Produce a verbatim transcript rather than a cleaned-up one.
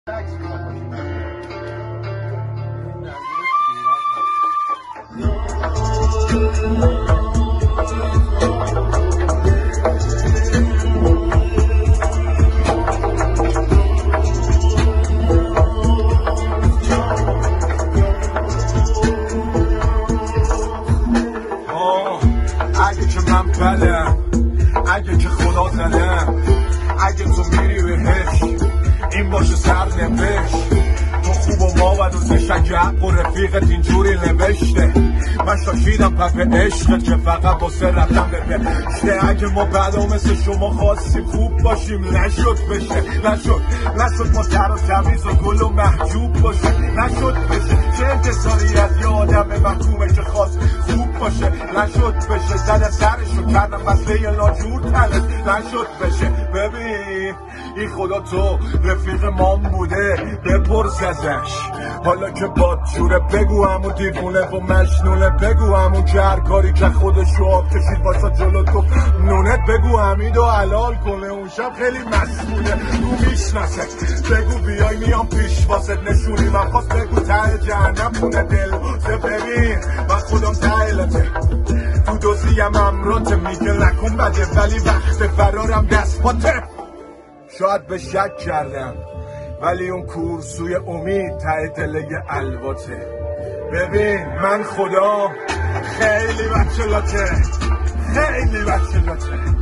اگه که من بلم، اگه که خدا زدم، اگه تو میری بهش این باشه سرنوشت. تو خوب و ما و دوستش اگه حق و رفیقت اینجوری نوشته. من شاشیدم پف عشقت که فقط واسه رفتم به بهشته. اگه ما بعدا مثل شما خواستیم خوب باشیم نشد بشه، نشد نشد ما تر و تمیز و گل و محجوب باشه، نشد بشه. چه انتصاری از یه آدم محکومه که خواست خوب باشه، نشد بشه. زده سرشو کردم مسئله ناجور تلت، نشد بشه. ببین این خدا تو رفیق مام بوده بپرس ازش، حالا که با جوره بگو همون دیوونه و مجنونه، بگو همون که هر کاری که خودشو آب کشید واسه جلو تو نونت، بگو حمید و حلال کنه اون شب خیلی مسئوله رو میشناسه، بگو بیای میام پیش واسه نشونی من خواست، بگو ته جهنم خونه دل واسه. ببین من خودم تهلته تو دوزیم امراته، میگه نکن بده ولی وقت فرارم دست پاته. شاید به شک کردم ولی اون کورسوی امید ته دله الواته. ببین من خدا خیلی بچه لاته، خیلی بچه لاته.